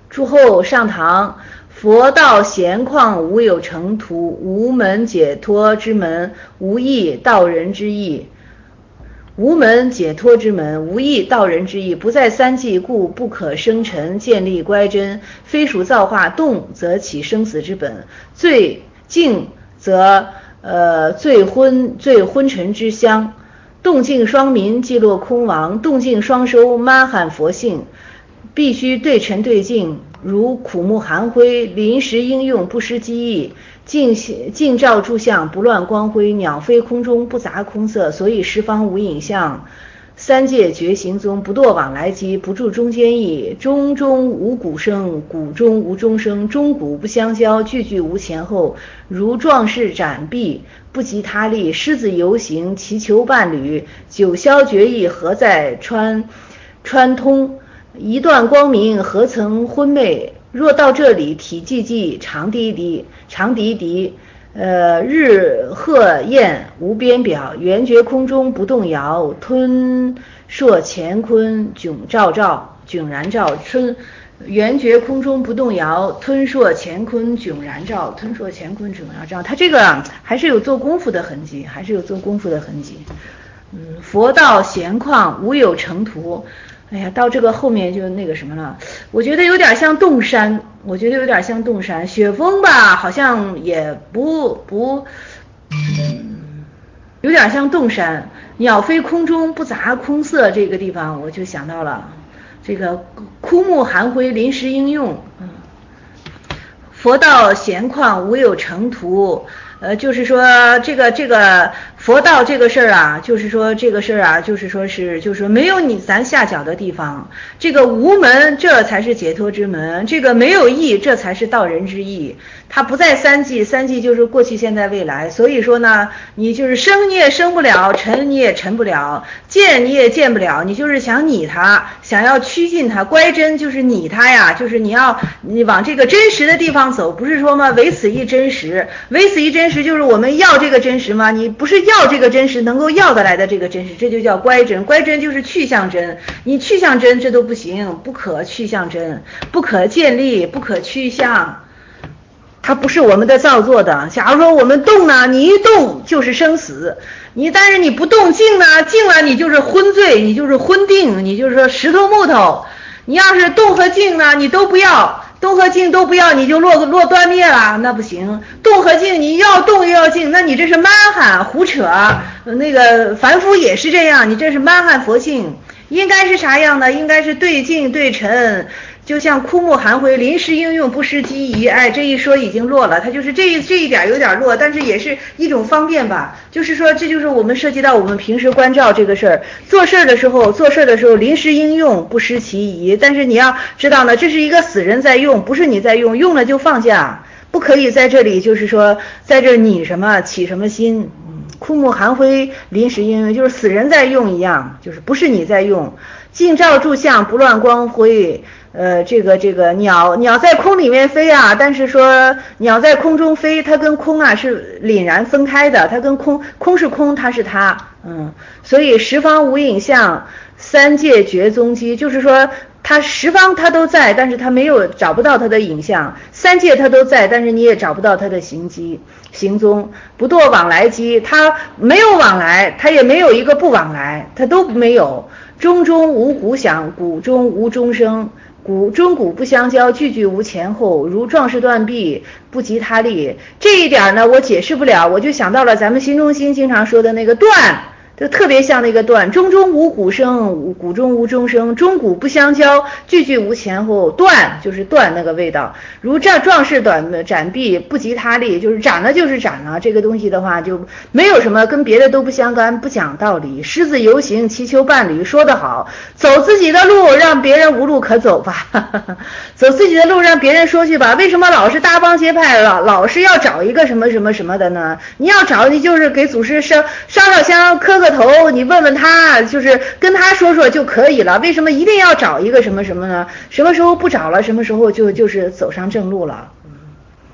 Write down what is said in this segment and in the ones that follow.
诸后上堂，佛道闲旷，无有成途，无门解脱之门，无益道人之意。无门解脱之门，无益道人之意，不在三际，故不可生尘，建立乖真，非属造化，动则起生死之本，最静则最昏沉之香，动静双明，即落空亡，动静双收，妈罕佛性，必须对尘对境，如苦木含灰，临时应用，不失机意，镜照诸相，不乱光辉，鸟飞空中，不杂空色，所以十方无影像。三界觉行宗，不堕往来机，不住中间意，中中无鼓声，鼓中无钟声，钟鼓不相交，句句无前后，如壮士斩臂，不及他力，狮子游行，祈求伴侣，九霄决意，何在穿通，一段光明，何曾昏昧？若到这里，体寂寂，长滴滴，日鹤雁无边表，圆觉空中不动摇，吞烁乾坤迥然照，圆觉空中不动摇，吞烁乾坤迥然照，他这个还是有做功夫的痕迹，佛道闲旷，无有成途。哎呀，到这个后面就那个什么了，我觉得有点像洞山，雪峰吧，好像也有点像洞山。鸟飞空中，不杂空色，这个地方我就想到了这个枯木含灰，临时应用。佛道闲旷，无有成途。就是说这个佛道这个事儿啊，就是说没有你咱下脚的地方。这个无门，这才是解脱之门；这个没有意，这才是道人之意。它不在三际，三际就是过去、现在、未来。所以说呢，你就是生你也生不了，沉你也沉不了，见你也见不了。你就是想拟它，想要趋近它，乖真就是拟它呀，就是你往这个真实的地方走，不是说嘛，唯此一真实，就是我们要这个真实吗？你不是要这个真实能够要得来的这个真实，这就叫乖真。乖真就是去向真，你去向真这都不行，不可去向真，不可建立，不可趋向。它不是我们的造作的。假如说我们动呢，你一动就是生死，但是你不动，静呢，静了你就是昏醉，你就是昏定，你就是说石头木头。你要是动和静呢，你都不要，动和静都不要，你就落断灭了，那不行。动和静你要动又要静，那你这是蛮汉胡扯。那个凡夫也是这样，你这是蛮汉佛性。应该是啥样的？应该是对静对沉，就像枯木含灰，临时应用，不失机宜。哎，这一说已经落了，它就是这一点有点落，但是也是一种方便吧。就是说，这就是我们涉及到我们平时关照这个事儿，做事的时候临时应用，不失其宜。但是你要知道呢，这是一个死人在用，不是你在用，用了就放下，不可以在这里就是说在这拟什么起什么心。枯木含灰，临时应用，就是死人在用一样，就是不是你在用。镜照诸相，不乱光辉。这个鸟在空里面飞啊，但是说鸟在空中飞，它跟空啊是凛然分开的，它跟空是空，它是它。所以十方无影像，三界绝踪迹，就是说它十方它都在，但是它找不到它的影像；三界它都在，但是你也找不到它的行踪。不堕往来机，它没有往来，它也没有一个不往来，它都没有。钟中无鼓响，鼓中无钟声，钟鼓不相交，句句无前后，如壮士断臂，不及他力。这一点呢，我解释不了，我就想到了咱们心中心经常说的那个断，就特别像那个断，钟中无鼓声，鼓中无钟声，钟鼓不相交，句句无前后。断就是断那个味道，如这壮士斩臂，不及他力，就是斩了就是斩了。这个东西的话就没有什么，跟别的都不相干，不讲道理。狮子游行，祈求伴侣，说得好，走自己的路，让别人无路可走吧。走自己的路，让别人说去吧。为什么老是搭帮结派，老是要找一个什么什么什么的呢？你要找，你就是给祖师烧香，磕个头，你问问他，就是跟他说就可以了。为什么一定要找一个什么什么呢？什么时候不找了，什么时候就是走上正路了。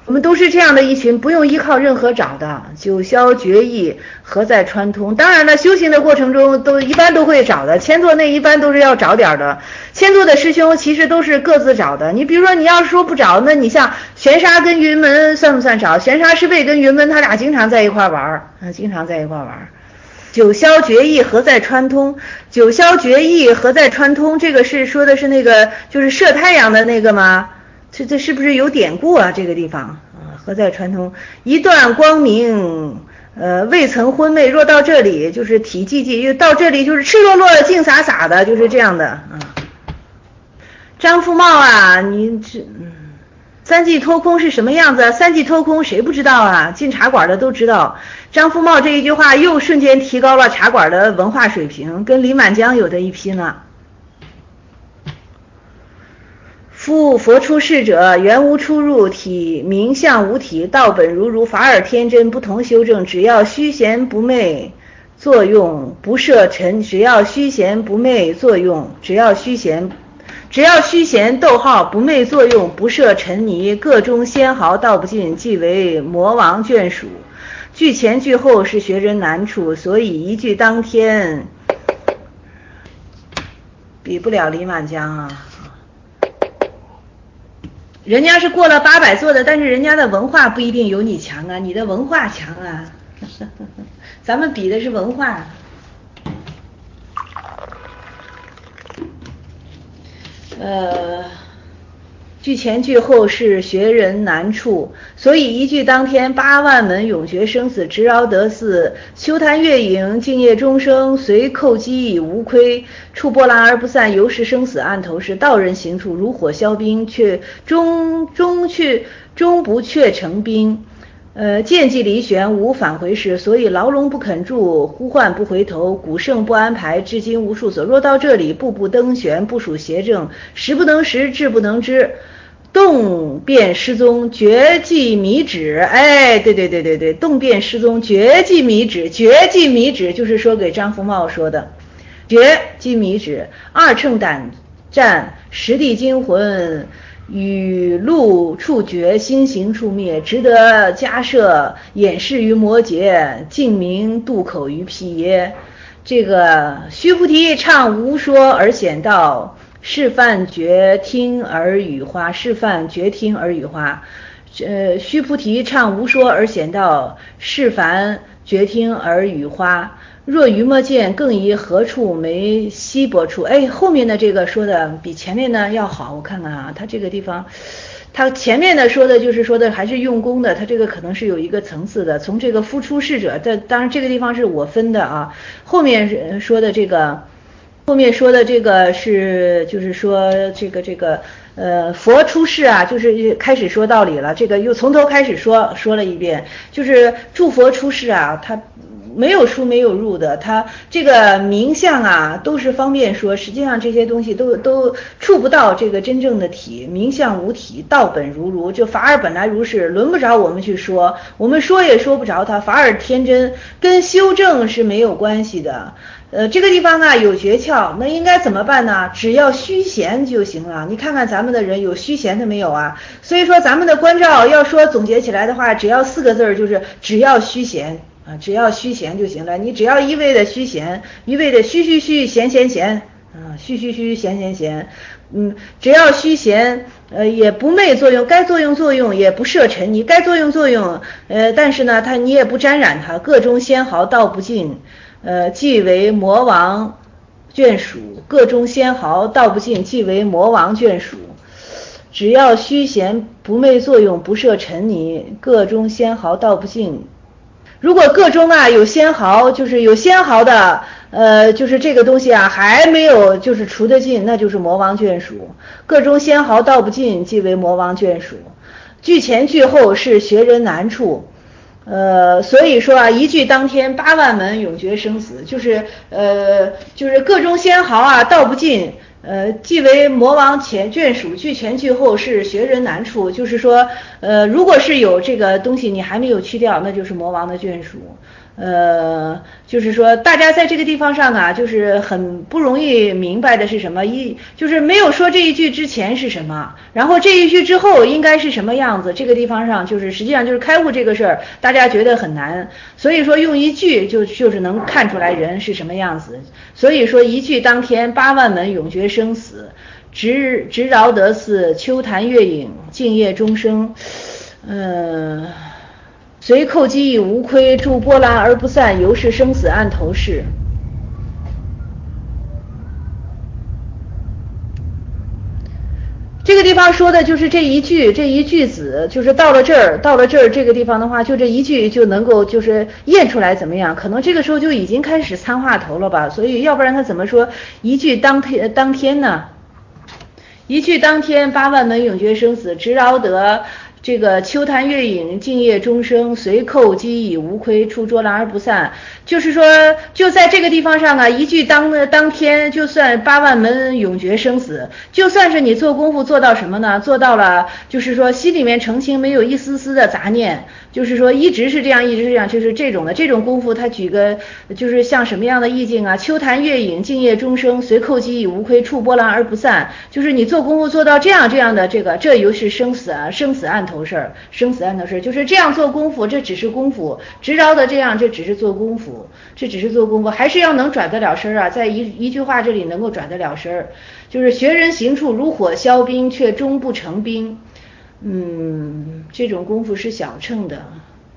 我们都是这样的一群，不用依靠任何找的，九霄决意，何在川通。当然了，修行的过程中一般都会找的，千座内一般都是要找点的。千座的师兄其实都是各自找的。你比如说，你要是说不找，那你像玄沙跟云门算不算找？玄沙师辈跟云门他俩经常在一块玩，经常在一块玩。九霄决意何在川通？九霄决意何在川通？这个是说的是那个就是射太阳的那个吗？这是不是有典故啊？这个地方啊，何在川通？一段光明，未曾昏昧。若到这里就是体寂寂，又到这里就是赤裸裸的、净洒洒的，就是这样的啊。张福茂啊，你三际脱空是什么样子？三际脱空谁不知道啊？进茶馆的都知道。张福茂这一句话又瞬间提高了茶馆的文化水平，跟李满江有的一批呢。夫佛出世者，原无出入体，名相无体，道本如法尔天真，不同修正。只要虚闲不昧作用，不涉尘；只要虚闲不昧作用，只要虚闲逗号不昧作用，不涉尘泥，各中仙毫道不尽，即为魔王眷属。句前句后是学人难处，所以一句当天比不了李满江啊。人家是过了800座的，但是人家的文化不一定有你强啊，你的文化强啊。咱们比的是文化。句前句后是学人难处，所以一句当天8万门永绝生死，直饶得似秋潭月影，静夜终生，随寇击已无亏，触波澜而不散，犹是生死暗头是道人行处，如火烧冰，却终不却成冰。见迹离旋，无返回时，所以牢笼不肯住，呼唤不回头，古圣不安排，至今无数所。若到这里，步步登旋，不属邪正，时不能时，智不能知，动变失踪，绝迹迷止。哎，对，动变失踪，绝迹迷止，绝迹迷止就是说给张福茂说的，绝迹迷止，二乘胆战，实地惊魂。雨露处绝，心行处灭，值得加设掩饰于摩诘，净明渡口于辟耶。这个须菩提唱无说而显道，示范觉听而语花，示范觉听而语花。须菩提唱无说而显道，示范觉听而语花。若余莫见，更宜何处没稀薄处。哎，后面的这个说的比前面的要好，我看看啊，他这个地方，他前面的说的就是说的还是用功的，他这个可能是有一个层次的。从这个夫出世者，当然这个地方是我分的啊，后面说的这个是就是说这个佛出世啊，就是开始说道理了，这个又从头开始说了一遍，就是诸佛出世啊，他没有出没有入的，他这个名相啊都是方便说，实际上这些东西都触不到这个真正的体，名相无体，道本如，就法尔本来如是，轮不着我们去说，我们说也说不着它，法尔天真，跟修正是没有关系的。这个地方啊有诀窍，那应该怎么办呢？只要虚闲就行了。你看看咱们的人有虚闲的没有啊？所以说咱们的关照要说总结起来的话，只要4个字，就是只要虚闲啊，只要虚闲就行了。你只要一味的虚闲，一味的虚闲啊，虚闲，只要虚闲，也不昧作用，该作用，也不涉尘，你该作用，但是呢，你也不沾染它，各中仙毫道不尽。即为魔王眷属，各中仙毫道不尽，即为魔王眷属。只要虚闲不昧作用，不涉尘泥，各中仙毫道不尽。如果各中啊有仙毫，就是有仙毫的，就是这个东西啊还没有就是除得尽，那就是魔王眷属。各中仙毫道不尽，即为魔王眷属。句前句后是学人难处。所以说啊，一句当天8万门永绝生死，就是各中仙毫啊道不尽，即为魔王眷属。句前句后是学人难处，就是说如果是有这个东西你还没有去掉，那就是魔王的眷属。 就是说大家在这个地方上啊，就是很不容易明白的是什么，就是没有说这一句之前是什么，然后这一句之后应该是什么样子，这个地方上就是实际上就是开悟这个事儿，大家觉得很难，所以说用一句就是能看出来人是什么样子，所以说一句当天8万门永绝生死，直饶得似秋潭月影，静夜终生，随寇机以无亏，助波澜而不散，犹是生死案头事。这个地方说的就是这一句子，就是到了这儿这个地方的话，就这一句就能够就是验出来怎么样？可能这个时候就已经开始参话头了吧？所以要不然他怎么说一句当天呢？一句当天8万门永绝生死，直饶得这个秋潭月影，静夜终生，随寇机以无亏，处捉狼而不散。就是说就在这个地方上啊，一句当天就算8万门永绝生死，就算是你做功夫做到什么呢？做到了就是说心里面澄清，没有一丝丝的杂念，就是说一直是这样，就是这种功夫。他举个就是像什么样的意境啊？秋潭月影，静夜终生，随寇机以无亏，处波澜而不散。就是你做功夫做到这样的这又是生死案头事儿，就是这样做功夫，这只是功夫，直饶的这样，这只是做功夫，还是要能转得了身啊，在一句话这里能够转得了身，就是学人行处如火烧冰，却终不成冰。这种功夫是小乘的。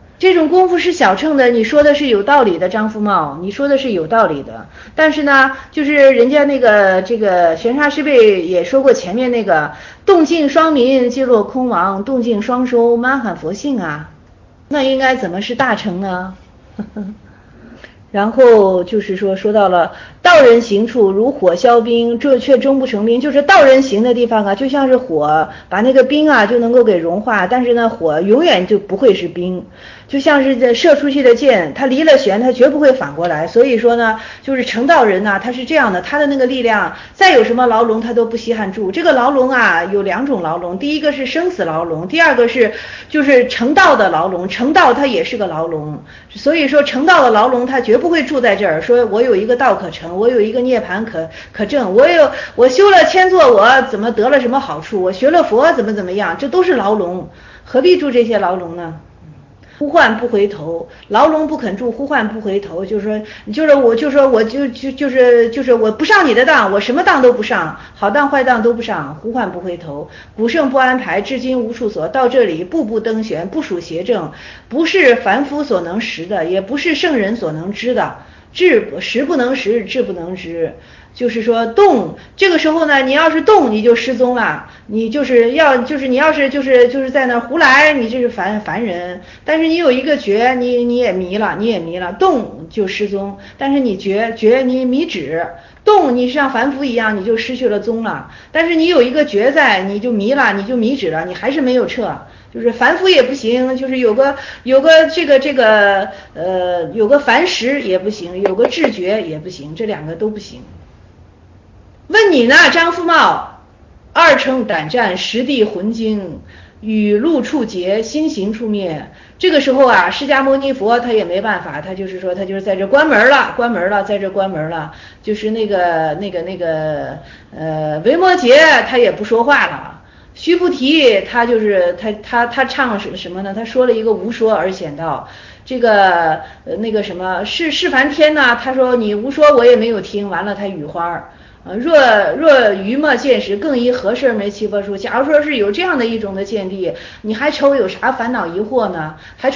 你说的是有道理的，张福茂，你说的是有道理的。但是呢，就是人家这个玄沙师辈也说过，前面那个动静双泯皆落空亡，动静双收满喊佛性啊，那应该怎么是大乘呢？然后就是说到了道人行处如火烧冰，这却终不成冰。就是道人行的地方啊，就像是火把那个冰啊就能够给融化，但是呢火永远就不会是冰，就像是射出去的箭，它离了弦它绝不会反过来。所以说呢，就是成道人呢，他是这样的，他的那个力量再有什么牢笼他都不稀罕住。这个牢笼啊有2种牢笼，第一个是生死牢笼，第二个是就是成道的牢笼。成道它也是个牢笼，所以说成道的牢笼它绝不会住在这儿，说我有一个道可成，我有一个涅槃可证，我修了千座，我怎么得了什么好处，我学了佛怎么样，这都是牢笼，何必住这些牢笼呢？呼唤不回头，牢笼不肯住，呼唤不回头，就是我不上你的当，我什么当都不上，好当坏当都不上，呼唤不回头。古圣不安排，至今无处所，到这里步步登玄，不属邪正，不是凡夫所能识的，也不是圣人所能知的，识不能识，智不能知。就是说动，这个时候呢，你要是动你就失踪了，你要是在那胡来，你这是凡人。但是你有一个觉，你也迷了，动就失踪，但是你觉你迷止，动你像凡夫一样，你就失去了踪了。但是你有一个觉在，你就迷了，你就迷止了，你还是没有撤。就是凡夫也不行，就是有个有个凡识也不行，有个智觉也不行，这2个都不行。问你呢，张福茂，2乘胆战，实地魂经，雨露处结，心行处灭。这个时候啊，释迦牟尼佛他也没办法，他就是在这关门了，在这关门了。就是那个维摩诘他也不说话了。须菩提他就是他唱什么呢？他说了一个无说而显道。这个那个什么释梵天呢？他说你无说我也没有听，完了他语花。若愚莫见识，更宜何事没七佛书。假如说是有这样的一种的见地，你还愁有啥烦恼疑惑呢？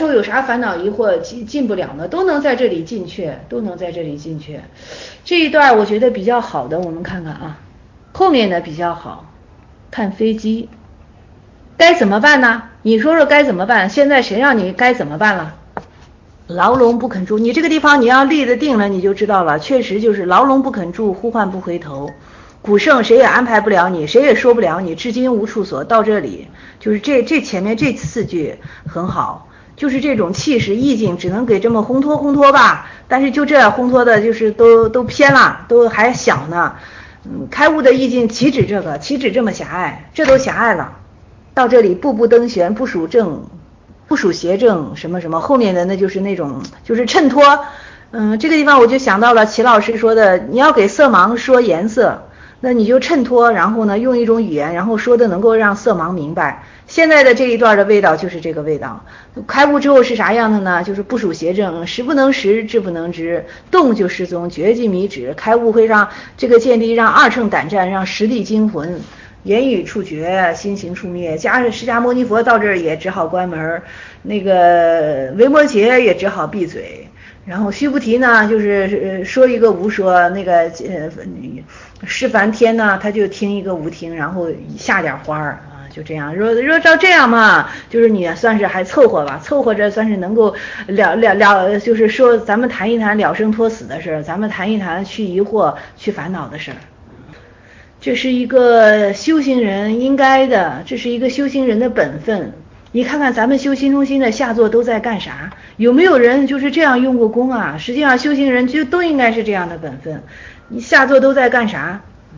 进不了呢？都能在这里进去。这一段我觉得比较好的，我们看看啊，后面的比较好。看飞机该怎么办呢？你说说该怎么办？现在谁让你该怎么办了？牢笼不肯住，你这个地方你要立得定了，你就知道了，确实就是牢笼不肯住，呼唤不回头。古圣谁也安排不了你，谁也说不了你，至今无处所。到这里就是这前面这4句很好，就是这种气势意境只能给这么烘托吧，但是就这烘托的就是都偏了，都还小呢。开悟的意境岂止这么狭隘，这都狭隘了。到这里步步登玄，不属正， 不属邪正什么什么，后面的那就是那种就是衬托。这个地方我就想到了齐老师说的，你要给色盲说颜色，那你就衬托，然后呢用一种语言，然后说的能够让色盲明白。现在的这一段的味道就是这个味道。开悟之后是啥样的呢？就是不属邪正，识不能识，知不能知，动就失踪，觉即迷止。开悟会让这个见地让二乘胆战，让实地惊魂。言语触觉，心行触灭。释迦牟尼佛到这儿也只好关门，那个维摩诘也只好闭嘴。然后须菩提呢，就是说一个无说，那个释梵天呢，他就听一个无听，然后下点花儿啊，就这样。说照这样嘛，就是你算是还凑合吧，凑合着算是能够就是说咱们谈一谈了生脱死的事儿，咱们谈一谈去疑惑、去烦恼的事儿。这是一个修行人应该的，这是一个修行人的本分。你看看咱们修心中心的下座都在干啥？有没有人就是这样用过功啊？实际上修行人就都应该是这样的本分。你下座都在干啥？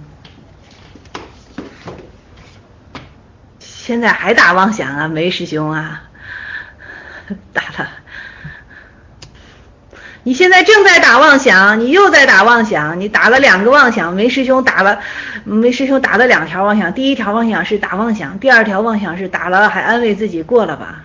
现在还打妄想啊，梅师兄啊，打了。你现在正在打妄想，你又在打妄想，你打了2个妄想。梅师兄打了2条妄想，第一条妄想是打妄想，第2条妄想是打了还安慰自己过了吧。